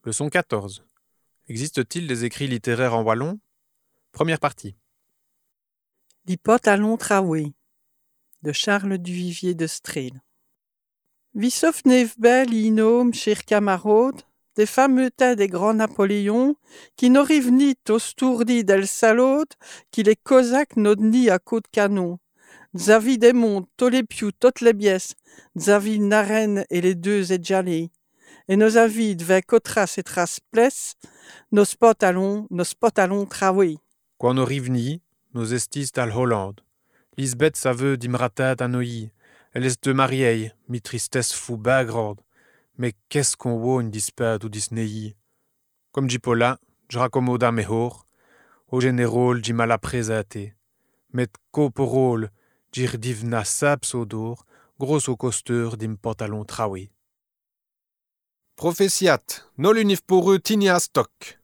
Leçon 14. Existe-t-il des écrits littéraires en wallon? Première partie. Die Pantalon Troué de Charles Duvivier de Streel. Wie soft neefbel inom chir camarade, des fameux tas des grands Napoléons, qui n'arrivent ni au stourdi del salot, qui les cosaques n'odni à coups de canon. Zavi des monts, tous les pious, toutes les bièces, Zavi naren et les deux éjalés. Et nos avis devaient cotras et tras pless, nos pantalons troués. Quan o rivni, nos estis al Hollande. Lisbeth sa veut d'imratat a noi. Elle est de mariei, mi tristesse fou bagrande. Mais qu'est-ce qu'on wogne dispad ou disnei? Comme Gipola, j'racommoda mehor, au générol j'y mal présate. Met coporol, j'ir divna saps odor, grosso costeur dim pantalon traoui. Professiat, nol unif poreux tini a stock.